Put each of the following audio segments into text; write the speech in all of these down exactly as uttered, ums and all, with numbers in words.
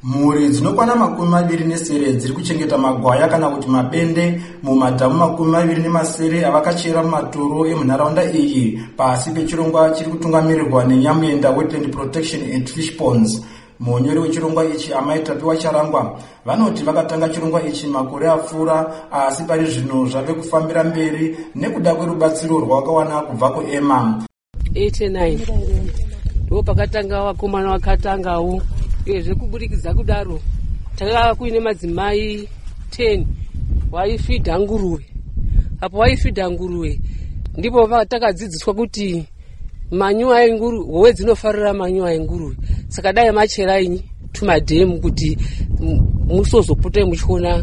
Mhuri dzinokwana makumi maviri nesere dziri kuchengeta magwaya kana kuti mabende mumadhamu makumi maviri nemasere avakachera mumatoro emunharaunda iyi pasi pechirongwa chiri kutungamirirwa neNyamuyenda Wetland Protection and Fish Ponds. Munyori wechirongwa ichi Amai Tapiwa Charangwa vanoti vakatanga chirongwa ichi makore apfuura, asi pari zvino zvave kufambira mberi nekuda kwerubatsiro rwakawana kubva kuEMA. eighty-nine ndo pakatanga vakomana vakatangawo izvi kuburikidza kudaro takanga kuine madzimai ten waifidha nguruve. Apo waifidha nguruve ndipo takadzidziswa kuti manyuwa enguruve, howe dzinofarira manyuwa enguruve. Saka dai macherai tumadhemu kuti musozopote muchiona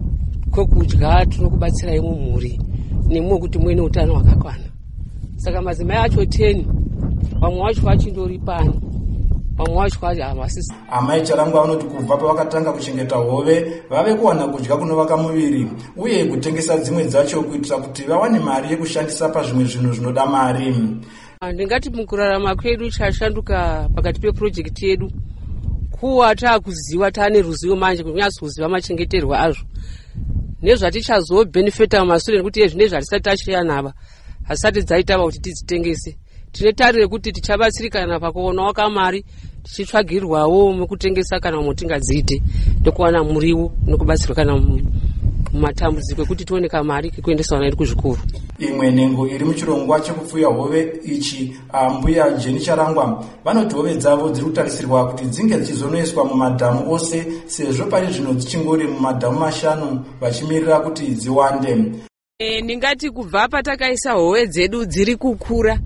kwekudya tunokubatsirai mumhuri nemumwe kuti muine utano hwakakwana. Saka madzimai acho ten vamwe vacho vachindori pano, vamwe vacho havasisi. Amai Charangwa vanoti kubva pavakatanga kuchengeta hove vave kuwana kudya kunovaka muviri uye kutengesa dzimwe dzacho kuitira kuti vawane mari yekushandisa pazvimwe zvinhu zvinoda mari. Ndingati mukurarama kwedu chashanduka pakati peprojekti yedu kuwa taakuziva, taane ruzivo manje kunyatso kuziva machengeterwo azvo nezvatichazobhenefita mumashure nekuti ezvinezvi hatisati tashaya nava hasati dzaitava kuti tidzitengese. Tine tarire kuti tichabatsirikana pakuonawo kamari tichitsvagirirwawo mekutengesa kana mutingadziite nekuwana muriwo nekubatsirwa kana mumatambudziko ekuti tione kamari kekuendesa vana vedu kuzvikoro. Imwe nhengo iri muchirongwa chekupfuya hove ichi Mbuya Jeni Charangwa vanoti hove dzavo dziri kutarisirwa kuti dzinge dzichizonoiswa mumadhamu ose sezvo pari zvino dzichingori mumadhamu mashanu vachimirira kuti dziwande. E, ndingati kubva patakaisa hove dzedu dziri kukura,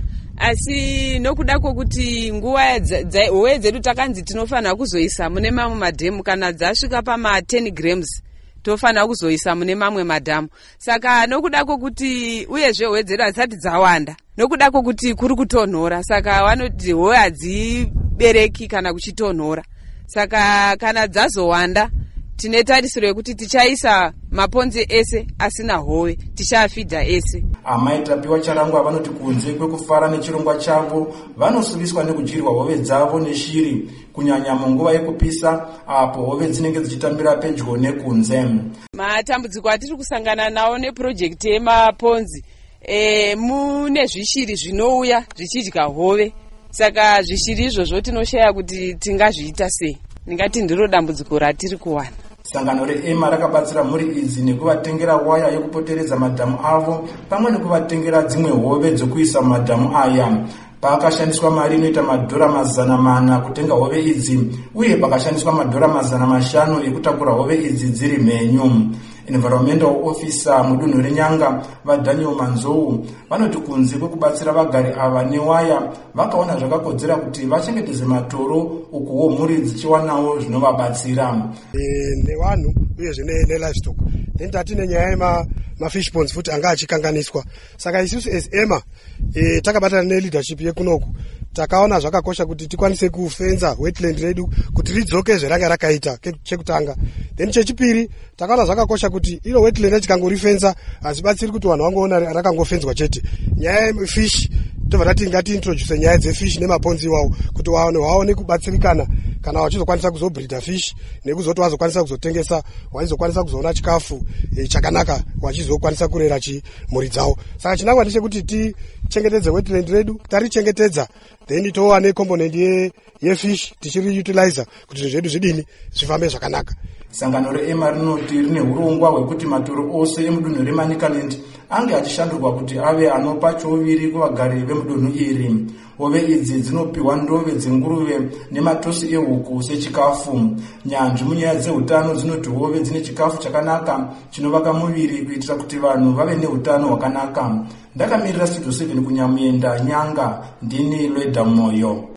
asi nokuda kwokuti nguva hove dzedu takanzi tinofanira kuzoisa mune mamwe madhemu kana dzasvika pama ten grams tofanira kuzoisa mune mamwe madhamu. Saka nokuda kwokuti uyezve hove dzedu hadzisati dzawanda nokuda kwokuti kuri kutonhora, saka vanoti hove hadzibereki kana kuchitonhora. Saka kana dzazowanda tine tarisiro yekuti tichaisa maponzi ese asina hove, tichafidha ese. Amai Tapiwa Charangwa vanoti kunze kwekufara nechirongwa chavo vanosuviswa nekudyirwa hove dzavo neshiri, kunyanya munguva yekupisa apo hove dzinenge dzichitambira pedyo nekunze. Matambudziko atiri kusangana nawo neprojekti yemaponzi, e, mune zvishiri zvinouya zvichidya hove. Saka zvishiri izvozvo tinoshaya kuti tingazviita sei. Ndingati ndiro dambudziko ratiri kuwana. Sangano reEMA rakabatsira mhuri idzi nekuvatengera waya yekupoteredza madhamu avo pamwe nekuvatengera dzimwe hove dzokuisa mumadhamu aya. Pakashandiswa mari inoita madhora mazana mana kutenga hove idzi uye pakashandiswa madhora mazana mashanu ekutakura hove idzi dziri mhenyu. Environmental Officer mudunhu reNyanga vaDaniel Manzou vanoti kunze kwekubatsira vagari ava newaya vakaona zvakakodzera kuti vachengetedze matoro ukuwo mhuri dzichiwanawo zvinovabatsira. E, nevanhu uyezve nelivestock. Then tatine nyaya yemafish ponds futi anga achikanganiswa. Saka isusu as EMA e, takabatana neleadership yekunoku takaona zvakakosha kuti tikwanise kufenza wetland redu kuti ridzoke zveranga rakaita chekutanga. Then chechipiri takaona zvakakosha kuti iro wetland tichikangorifenza hazibatsiri kuti vanhu vangoona rakangofenzwa chete. Nyaya yefish tobva tati ngati introduce nyaya dzefish nemaponzi iwawo kuti vaone vaone kubatsirikana kana vachizokwanisa kuzobreeda fish nekuzoti vazokwanisa kuzotengesa, vachizokwanisa kuzoona chikafu e, chakanaka, vachizokwanisa kurera chimhuri dzavo. Saka chinangwa ndechekuti tichengetedze wetland redu, tarichengetedza then tova necomponent ye, yefish tichiri utilizer kuti zvinhu zvedu zvidini zvifambe zvakanaka. Sangano reEMA rinoti rine urongwa hwekuti matoro ose emudunhu reManicaland ange achishandurwa kuti ave anopa chouviri kuvagari vemudunhu iri. Hove idzi dzinopiwa ndove dzenguruve nematosi ehuku sechikafu. Nyanzvi munyaya dzeutano dzinoti hove dzine chikafu chakanaka chinovaka muviri kuitira kuti vanhu vave neutano hwakanaka. Ndakamirira Studio seven kuNyamuyenda Nyanga, ndini Lweda Moyo.